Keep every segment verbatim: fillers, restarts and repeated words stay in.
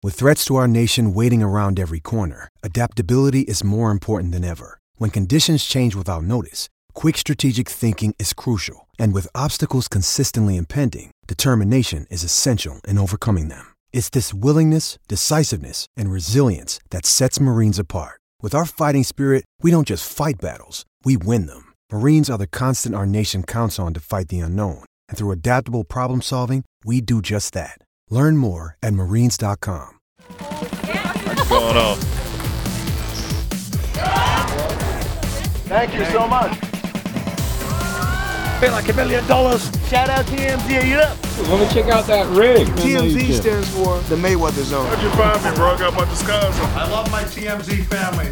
With threats to our nation waiting around every corner, adaptability is more important than ever. When conditions change without notice, quick strategic thinking is crucial. And with obstacles consistently impending, determination is essential in overcoming them. It's this willingness, decisiveness, and resilience that sets Marines apart. With our fighting spirit, we don't just fight battles, we win them. Marines are the constant our nation counts on to fight the unknown. And through adaptable problem solving, we do just that. Learn more at marines dot com. What's going on? Thank you so much. Pay like a million dollars. Shout out T M Z, are you up? Let me check out that rig. T M Z stands for the Mayweather Zone. How'd you find me, bro? I got my disguise on. I love my T M Z family.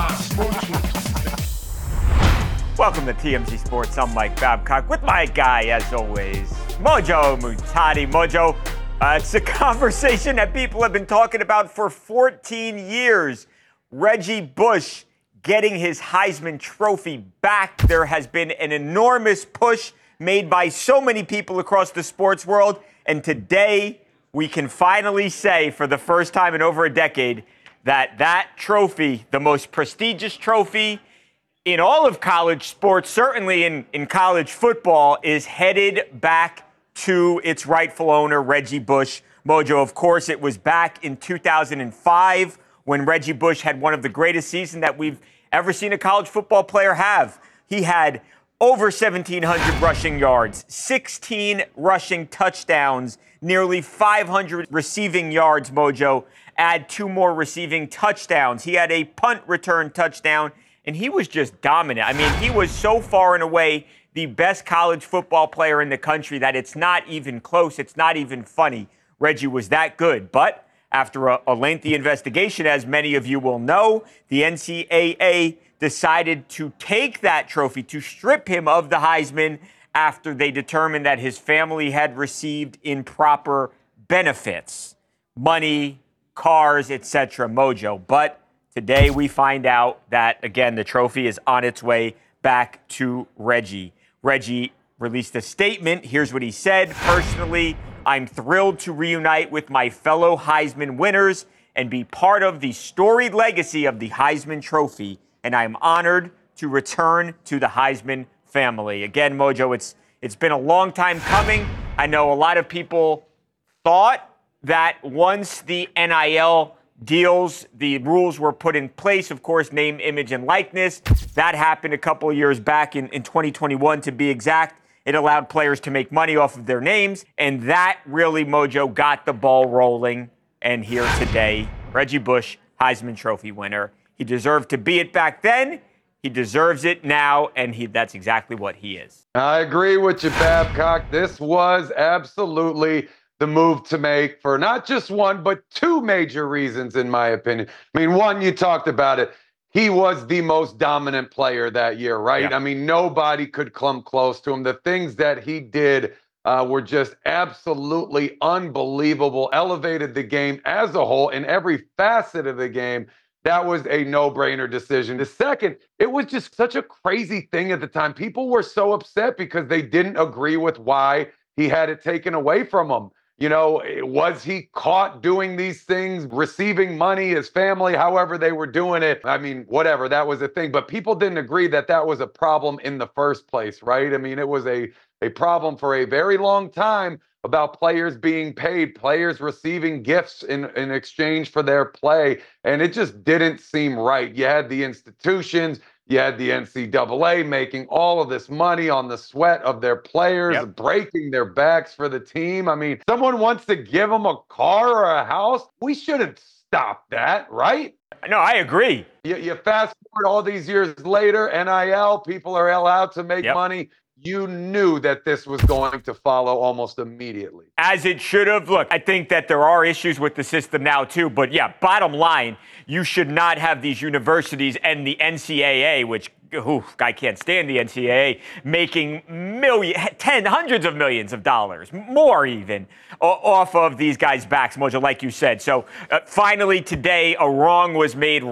Welcome to T M Z Sports. I'm Mike Babcock with my guy, as always, Mojo Muhtadi. Mojo, uh, it's a conversation that people have been talking about for fourteen years. Reggie Bush getting his Heisman Trophy back. There has been an enormous push made by so many people across the sports world. And today, we can finally say, for the first time in over a decade, that that trophy, the most prestigious trophy in all of college sports, certainly in, in college football, is headed back to its rightful owner, Reggie Bush. Mojo, of course, it was back in two thousand five when Reggie Bush had one of the greatest seasons that we've ever seen a college football player have. He had over seventeen hundred rushing yards, sixteen rushing touchdowns, nearly five hundred receiving yards, Mojo. Add two more receiving touchdowns. He had a punt return touchdown, and he was just dominant. I mean, he was so far and away the best college football player in the country that it's not even close. It's not even funny. Reggie was that good. But after a, a lengthy investigation, as many of you will know, the N C double A decided to take that trophy, to strip him of the Heisman after they determined that his family had received improper benefits, money, cars, et cetera, Mojo. But today we find out that, again, the trophy is on its way back to Reggie. Reggie released a statement. Here's what he said. Personally, I'm thrilled to reunite with my fellow Heisman winners and be part of the storied legacy of the Heisman Trophy, and I'm honored to return to the Heisman family. Again, Mojo, it's it's been a long time coming. I know a lot of people thought that once the N I L deals, the rules were put in place, of course, name, image, and likeness. That happened a couple of years back in, in twenty twenty-one, to be exact. It allowed players to make money off of their names, and that really, Mojo, got the ball rolling. And here today, Reggie Bush, Heisman Trophy winner. He deserved to be it back then. He deserves it now, and he that's exactly what he is. I agree with you, Babcock. This was absolutely the move to make for not just one, but two major reasons, in my opinion. I mean, one, you talked about it. He was the most dominant player that year, right? Yeah. I mean, nobody could come close to him. The things that he did uh, were just absolutely unbelievable, elevated the game as a whole in every facet of the game. That was a no-brainer decision. The second, it was just such a crazy thing at the time. People were so upset because they didn't agree with why he had it taken away from him. You know, was he caught doing these things, receiving money, his family, however they were doing it? I mean, whatever, that was a thing. But people didn't agree that that was a problem in the first place, right? I mean, it was a, a problem for a very long time about players being paid, players receiving gifts in, in exchange for their play. And it just didn't seem right. You had the institutions, you had the N C double A making all of this money on the sweat of their players, yep, breaking their backs for the team. I mean, someone wants to give them a car or a house. We shouldn't stop that, right? No, I agree. You, you fast forward all these years later, N I L, people are allowed to make yep. money. You knew that this was going to follow almost immediately. As it should have. Look, I think that there are issues with the system now, too. But, yeah, bottom line, you should not have these universities and the N C double A, which, ooh, I can't stand the N C double A, making million, ten, hundreds of millions of dollars, more even, off of these guys' backs, Mojo, like you said. So, uh, finally, today, a wrong was made right.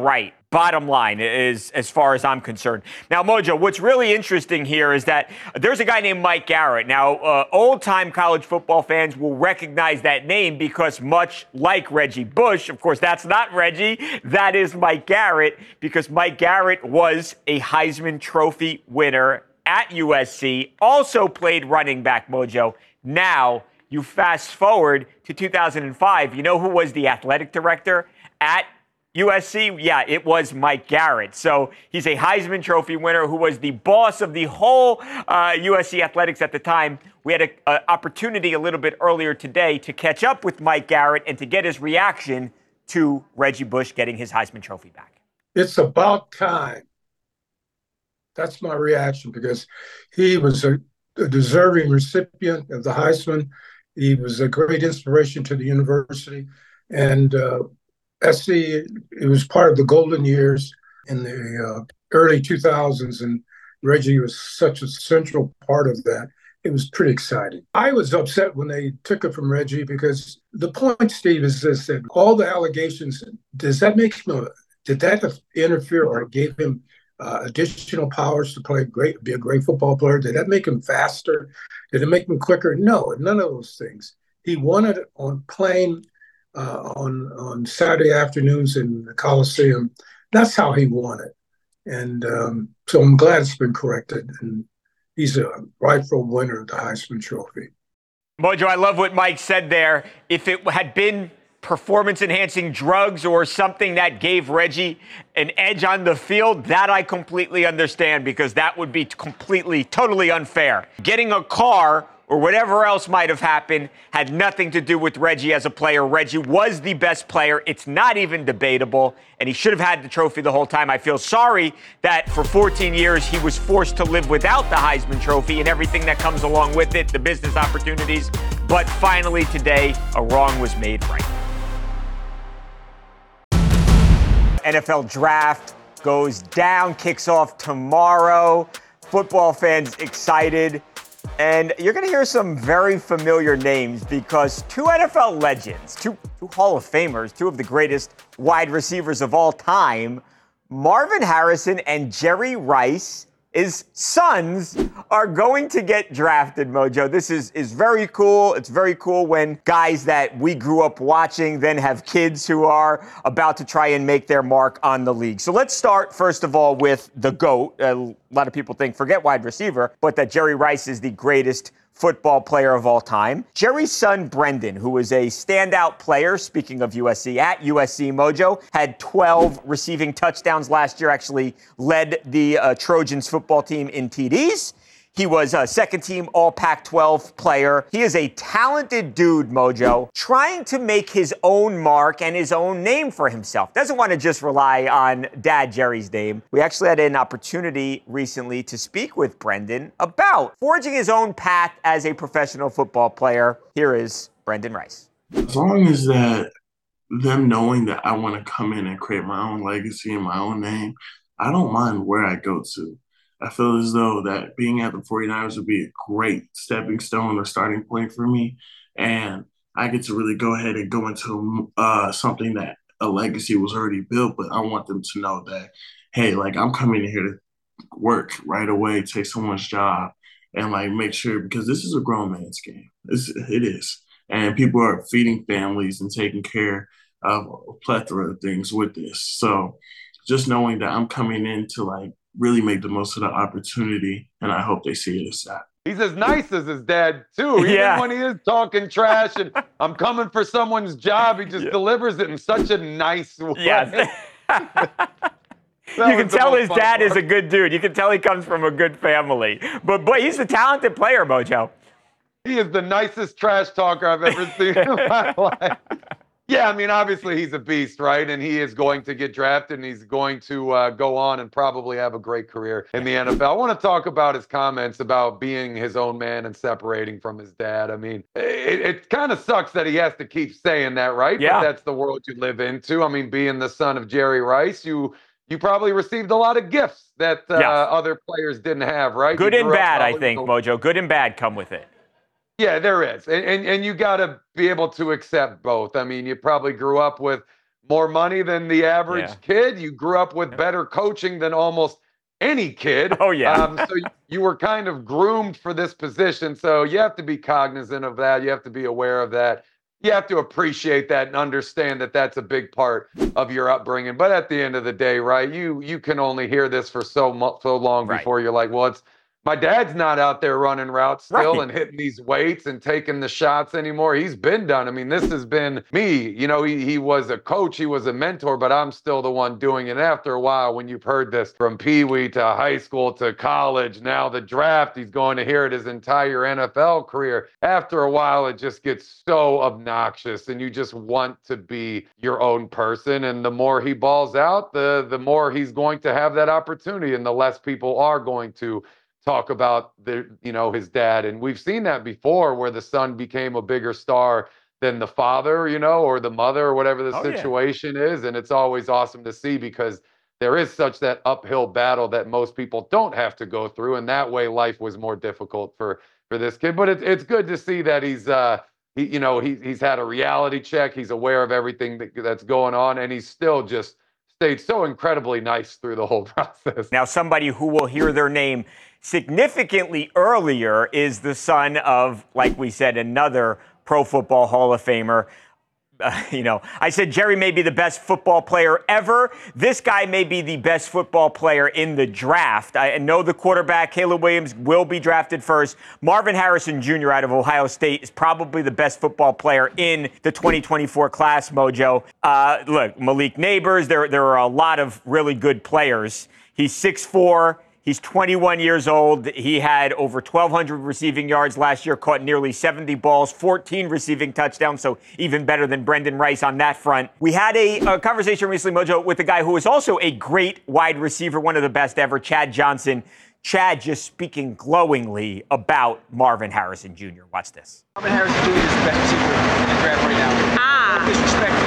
Bottom line is, as far as I'm concerned. Now, Mojo, what's really interesting here is that there's a guy named Mike Garrett. Now, uh, old-time college football fans will recognize that name because much like Reggie Bush, of course, that's not Reggie, that is Mike Garrett, because Mike Garrett was a Heisman Trophy winner at U S C, also played running back, Mojo. Now, you fast forward to two thousand five. You know who was the athletic director at U S C? Yeah, it was Mike Garrett. So he's a Heisman Trophy winner who was the boss of the whole uh, U S C athletics at the time. We had an opportunity a little bit earlier today to catch up with Mike Garrett and to get his reaction to Reggie Bush getting his Heisman Trophy back. It's about time. That's my reaction, because he was a, a deserving recipient of the Heisman. He was a great inspiration to the university. And uh, S C, it was part of the golden years in the uh, early two thousands, and Reggie was such a central part of that. It was pretty exciting. I was upset when they took it from Reggie, because the point, Steve, is this, that all the allegations, does that make him, a, did that interfere or give him uh, additional powers to play great, be a great football player? Did that make him faster? Did it make him quicker? No, none of those things. He won it on playing Uh, on on Saturday afternoons in the Coliseum. That's how he won it. And um, so I'm glad it's been corrected. And he's a rightful winner of the Heisman Trophy. Mojo, I love what Mike said there. If it had been performance-enhancing drugs or something that gave Reggie an edge on the field, that I completely understand, because that would be completely, totally unfair. Getting a car or whatever else might have happened had nothing to do with Reggie as a player. Reggie was the best player. It's not even debatable, and he should have had the trophy the whole time. I feel sorry that for fourteen years he was forced to live without the Heisman Trophy and everything that comes along with it, the business opportunities. But finally today, a wrong was made right. N F L Draft goes down, kicks off tomorrow. Football fans excited. And you're going to hear some very familiar names, because two N F L legends, two, two Hall of Famers, two of the greatest wide receivers of all time, Marvin Harrison and Jerry Rice, his sons, are going to get drafted, Mojo. This is, is very cool. It's very cool when guys that we grew up watching then have kids who are about to try and make their mark on the league. So let's start, first of all, with the GOAT. A lot of people think, forget wide receiver, but that Jerry Rice is the greatest football player of all time. Jerry's son, Brendan, who was a standout player, speaking of U S C, at U S C, Mojo, had twelve receiving touchdowns last year, actually led the uh, Trojans football team in T Ds. He was a second-team All Pac twelve player. He is a talented dude, Mojo, trying to make his own mark and his own name for himself. Doesn't want to just rely on Dad Jerry's name. We actually had an opportunity recently to speak with Brendan about forging his own path as a professional football player. Here is Brendan Rice. As long as that them knowing that I want to come in and create my own legacy and my own name, I don't mind where I go to. I feel as though that being at the 49ers would be a great stepping stone or starting point for me. And I get to really go ahead and go into uh, something that a legacy was already built, but I want them to know that, hey, like, I'm coming in here to work right away, take someone's job, and, like, make sure, because this is a grown man's game. It's, it is. And people are feeding families and taking care of a plethora of things with this. So just knowing that I'm coming in to, like, really make the most of the opportunity, and I hope they see it as that. He's as nice as his dad, too. Even yeah. when he is talking trash and I'm coming for someone's job, he just yeah. delivers it in such a nice way. Yes. You can tell his dad part. is a good dude. You can tell he comes from a good family. But, boy, he's a talented player, Mojo. He is the nicest trash talker I've ever seen in my life. Yeah, I mean, obviously he's a beast, right? And he is going to get drafted, and he's going to uh, go on and probably have a great career in the N F L. I want to talk about his comments about being his own man and separating from his dad. I mean, it, it kind of sucks that he has to keep saying that, right? Yeah. But that's the world you live into. I mean, being the son of Jerry Rice, you you probably received a lot of gifts that uh, yeah. other players didn't have, right? Good you and bad, I think, with... Mojo. Good and bad come with it. Yeah, there is. And, and, and you got to be able to accept both. I mean, you probably grew up with more money than the average Yeah. kid. You grew up with better coaching than almost any kid. Oh, yeah. Um, so you were kind of groomed for this position. So you have to be cognizant of that. You have to be aware of that. You have to appreciate that and understand that that's a big part of your upbringing. But at the end of the day, right, you you can only hear this for so mu- so long Right. before you're like, well, it's my dad's not out there running routes still Right. and hitting these weights and taking the shots anymore. He's been done. I mean, this has been me. You know, he, he was a coach, he was a mentor, but I'm still the one doing it. And after a while, when you've heard this from Pee Wee to high school to college, now the draft, he's going to hear it his entire N F L career. After a while, it just gets so obnoxious and you just want to be your own person. And the more he balls out, the, the more he's going to have that opportunity and the less people are going to talk about the, you know, his dad. And we've seen that before where the son became a bigger star than the father, you know, or the mother or whatever the Oh, yeah. situation is. And it's always awesome to see because there is such that uphill battle that most people don't have to go through. And that way life was more difficult for, for this kid. But it's, it's good to see that he's, uh, he, you know, he, he's had a reality check. He's aware of everything that, that's going on. And he's still just stayed so incredibly nice through the whole process. Now, somebody who will hear their name significantly earlier is the son of, like we said, another Pro Football Hall of Famer. Uh, you know, I said Jerry may be the best football player ever. This guy may be the best football player in the draft. I know the quarterback, Caleb Williams, will be drafted first. Marvin Harrison Junior out of Ohio State is probably the best football player in the twenty twenty-four class, Mojo. Uh, look, Malik Neighbors, there, there are a lot of really good players. He's six foot four. He's twenty-one years old. He had over twelve hundred receiving yards last year, caught nearly seventy balls, fourteen receiving touchdowns, so even better than Brendan Rice on that front. We had a, a conversation recently, Mojo, with a guy who is also a great wide receiver, one of the best ever, Chad Johnson. Chad just speaking glowingly about Marvin Harrison Junior Watch this. Marvin Harrison Junior is the best receiver in the draft right now. Ah. No disrespect to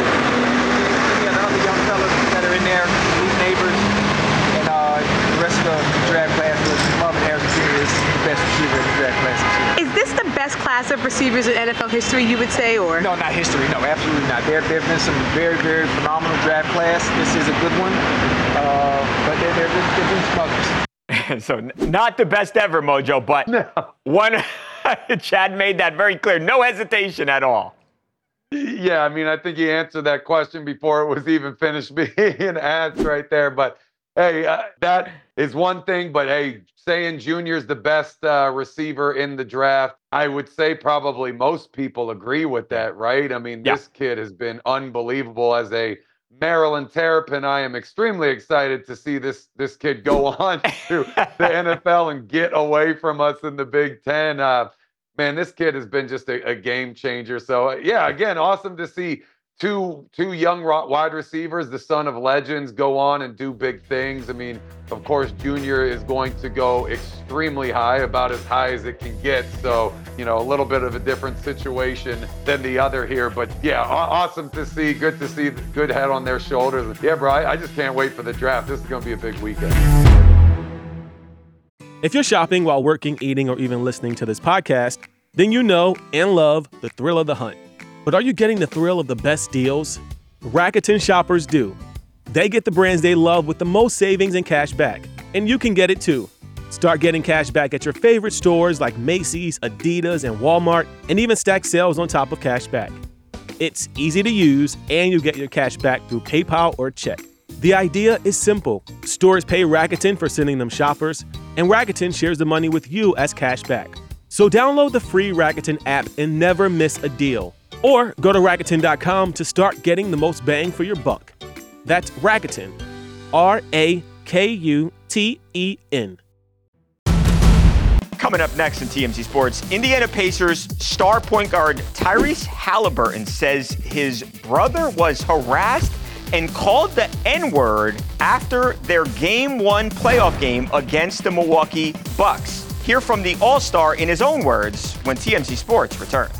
any of the other young fellas that are in there, Malik Neighbors, and uh, the rest of the draft class. But Marvin Harrison Junior is the best receiver in the draft class this year. Is this the best class of receivers in N F L history, you would say, or? No, not history. No, absolutely not. There have been some very, very phenomenal draft class. This is a good one, uh, but there there have been some others. So n- not the best ever, Mojo, but No. one. Chad made that very clear. No hesitation at all. Yeah, I mean, I think he answered that question before it was even finished being asked right there. But hey, uh, that is one thing. But hey, saying Junior's the best uh, receiver in the draft, I would say probably most people agree with that, right? I mean, Yeah. this kid has been unbelievable as a Maryland Terrapin. I am extremely excited to see this this kid go on to the N F L and get away from us in the Big Ten. Uh, man, this kid has been just a, a game changer. So uh, yeah, again, awesome to see two two young ro- wide receivers, the son of legends, go on and do big things. I mean, of course, Junior is going to go extremely high, about as high as it can get. So, you know, a little bit of a different situation than the other here. But yeah, aw- awesome to see. Good to see. Good head on their shoulders. Yeah, bro, I, I just can't wait for the draft. This is going to be a big weekend. If you're shopping while working, eating, or even listening to this podcast, then you know and love the thrill of the hunt. But are you getting the thrill of the best deals? Rakuten shoppers do. They get the brands they love with the most savings and cash back. And you can get it too. Start getting cash back at your favorite stores like Macy's, Adidas, and Walmart, and even stack sales on top of cash back. It's easy to use, and you get your cash back through PayPal or check. The idea is simple. Stores pay Rakuten for sending them shoppers, and Rakuten shares the money with you as cash back. So download the free Rakuten app and never miss a deal. Or go to Rakuten dot com to start getting the most bang for your buck. That's Rakuten, R A K U T E N. Coming up next in T M Z Sports, Indiana Pacers star point guard Tyrese Halliburton says his brother was harassed and called the N-word after their game one playoff game against the Milwaukee Bucks. Hear from the All-Star in his own words when T M Z Sports returns.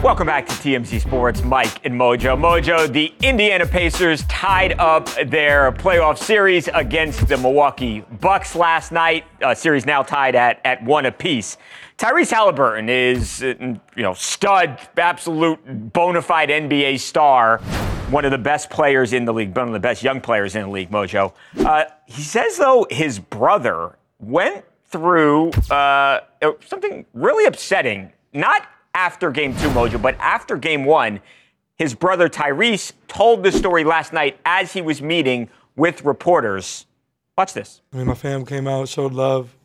Welcome back to T M Z Sports. Mike and Mojo. Mojo, the Indiana Pacers tied up their playoff series against the Milwaukee Bucks last night. Uh, series now tied at, at one apiece. Tyrese Halliburton is, uh, you know, stud, absolute bona fide N B A star, one of the best players in the league, one of the best young players in the league, Mojo. Uh, he says, though, his brother went through uh, something really upsetting, not after game two, Mojo, but after game one. His brother Tyrese told the story last night as he was meeting with reporters. Watch this. I mean, my fam came out, showed love,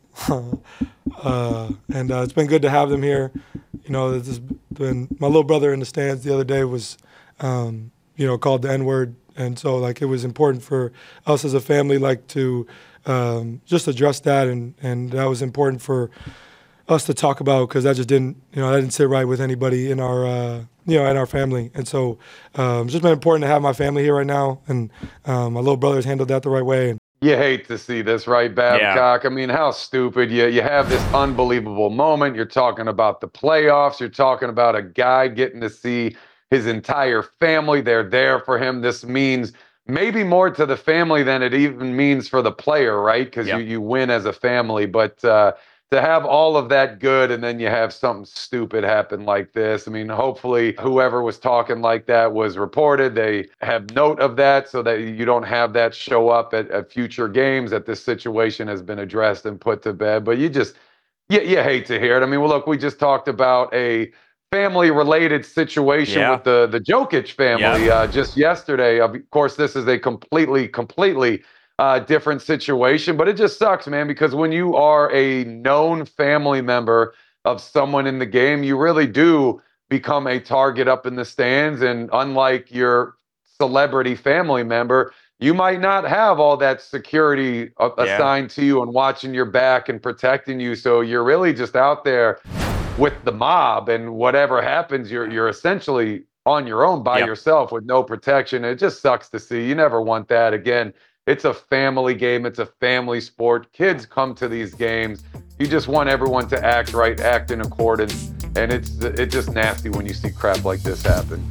uh, and uh, it's been good to have them here. You know, this has been, my little brother in the stands the other day was, um, you know, called the N-word, and so like it was important for us as a family, like to um, just address that, and and that was important for us to talk about, because that just didn't, you know, that didn't sit right with anybody in our, uh, you know, in our family. And so um, it's just been important to have my family here right now, and um, my little brother's handled that the right way. You hate to see this, right, Babcock? Yeah. I mean, how stupid. You, you have this unbelievable moment. You're talking about the playoffs. You're talking about a guy getting to see his entire family. They're there for him. This means maybe more to the family than it even means for the player, right? Because yeah. you, you win as a family. But uh, to have all of that good and then you have something stupid happen like this. I mean, hopefully whoever was talking like that was reported. They have note of that so that you don't have that show up at, at future games, that this situation has been addressed and put to bed. But you just, you, you hate to hear it. I mean, well, look, we just talked about a family-related situation yeah. with the, the Jokic family yeah. uh, just yesterday. Of course, this is a completely, completely Uh, different situation, but it just sucks, man, because when you are a known family member of someone in the game, you really do become a target up in the stands. And unlike your celebrity family member, you might not have all that security uh, yeah. assigned to you and watching your back and protecting you. So you're really just out there with the mob, and whatever happens, you're you're essentially on your own by yep. yourself with no protection. It just sucks to see. You never want that again. It's a family game. It's a family sport. Kids come to these games. You just want everyone to act right, act in accordance. And it's it's just nasty when you see crap like this happen.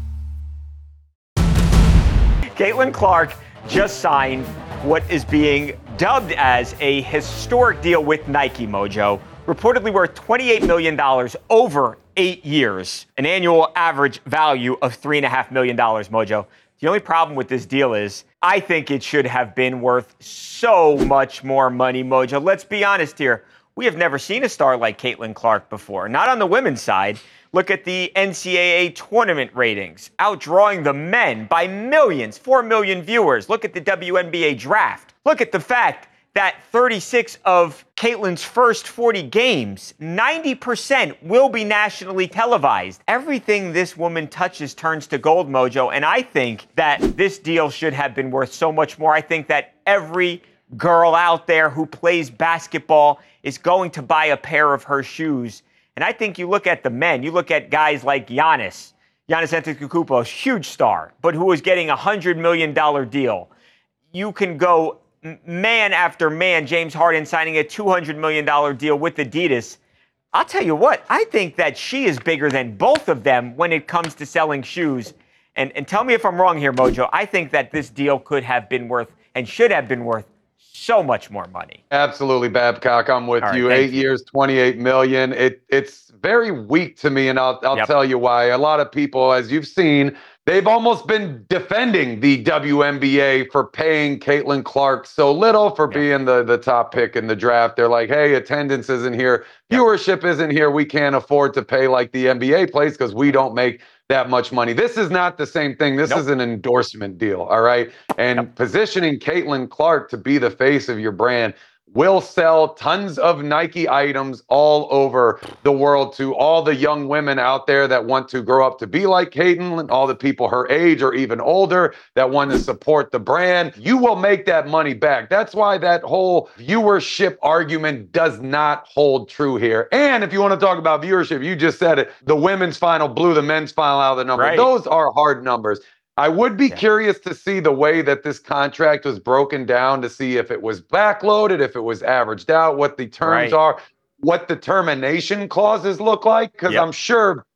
Caitlin Clark just signed what is being dubbed as a historic deal with Nike, Mojo. Reportedly worth twenty-eight million dollars over eight years, an annual average value of three point five million dollars, Mojo. The only problem with this deal is I think it should have been worth so much more money, Mojo. Let's be honest here. We have never seen a star like Caitlin Clark before, not on the women's side. Look at the N C double A tournament ratings, outdrawing the men by millions, four million viewers. Look at the W N B A draft. Look at the fact that thirty-six of Caitlin's first forty games, ninety percent will be nationally televised. Everything this woman touches turns to gold, Mojo, and I think that this deal should have been worth so much more. I think that every girl out there who plays basketball is going to buy a pair of her shoes. And I think you look at the men, you look at guys like Giannis, Giannis Antetokounmpo, huge star, but who is getting a one hundred million dollars deal. You can go man after man, James Harden signing a two hundred million dollars deal with Adidas. I'll tell you what, I think that she is bigger than both of them when it comes to selling shoes. And, and tell me if I'm wrong here, Mojo. I think that this deal could have been worth and should have been worth so much more money. Absolutely, Babcock. I'm with right, you. Eight you. years, twenty-eight million. It it's very weak to me, and I'll I'll yep. tell you why. A lot of people, as you've seen, they've almost been defending the W N B A for paying Caitlin Clark so little for yep. being the, the top pick in the draft. They're like, hey, attendance isn't here. Viewership yep. isn't here. We can't afford to pay like the N B A plays because we don't make that much money. This is not the same thing. This nope. is an endorsement deal, all right? And yep. positioning Caitlin Clark to be the face of your brand will sell tons of Nike items all over the world to all the young women out there that want to grow up to be like Caitlin, all the people her age or even older that want to support the brand. You will make that money back. That's why that whole viewership argument does not hold true here. And if you want to talk about viewership, you just said it. The women's final blew the men's final out of the number. Right. Those are hard numbers. I would be yeah. curious to see the way that this contract was broken down, to see if it was backloaded, if it was averaged out, what the terms right. are, what the termination clauses look like, because yep. I'm sure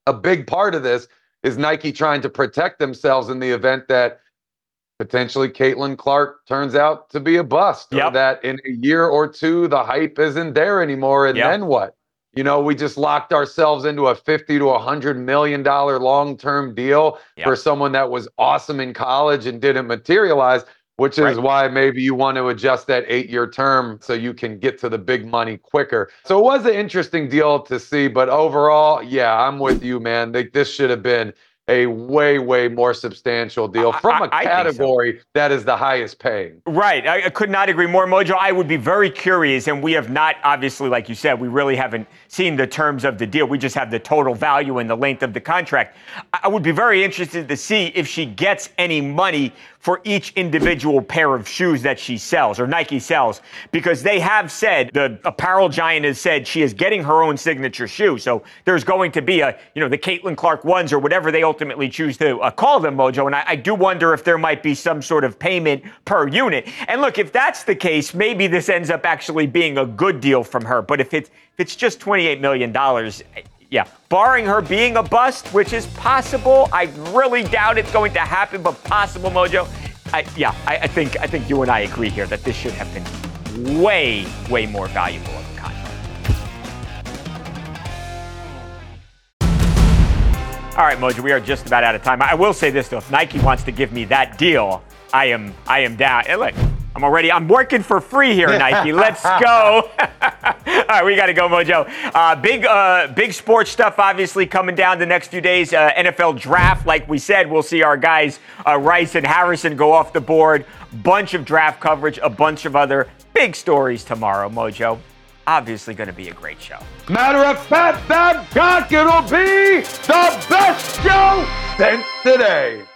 a big part of this is Nike trying to protect themselves in the event that potentially Caitlin Clark turns out to be a bust, yep. or that in a year or two the hype isn't there anymore, and yep. then what? You know, we just locked ourselves into a fifty to a hundred million dollar long-term deal yep. for someone that was awesome in college and didn't materialize, which is right. why maybe you want to adjust that eight-year term so you can get to the big money quicker. So it was an interesting deal to see, but overall, yeah, I'm with you, man. They, this should have been a way, way more substantial deal from a I, I category so. that is the highest paying. Right. I, I could not agree more, Mojo. I would be very curious, and we have not, obviously, like you said, we really haven't seen the terms of the deal. We just have the total value and the length of the contract. I would be very interested to see if she gets any money for each individual pair of shoes that she sells, or Nike sells, because they have said, the apparel giant has said she is getting her own signature shoe. So there's going to be a, you know, the Caitlin Clark ones or whatever they ultimately choose to uh, call them, Mojo. And I, I do wonder if there might be some sort of payment per unit. And look, if that's the case, maybe this ends up actually being a good deal from her. But if it's, if it's just twenty-eight million dollars, yeah, barring her being a bust, which is possible, I really doubt it's going to happen, but possible, Mojo. I, yeah, I, I think I think you and I agree here that this should have been way, way more valuable of a contract. All right, Mojo, we are just about out of time. I will say this though: if Nike wants to give me that deal, I am I am down. Hey, look, I'm already I'm working for free here, Nike. Let's go. All right, we got to go, Mojo. Uh, big, uh, big sports stuff, obviously, coming down the next few days. Uh, N F L draft, like we said, we'll see our guys uh, Rice and Harrison go off the board. Bunch of draft coverage, a bunch of other big stories tomorrow, Mojo. Obviously, going to be a great show. Matter of fact, Babcock, it'll be the best show since today.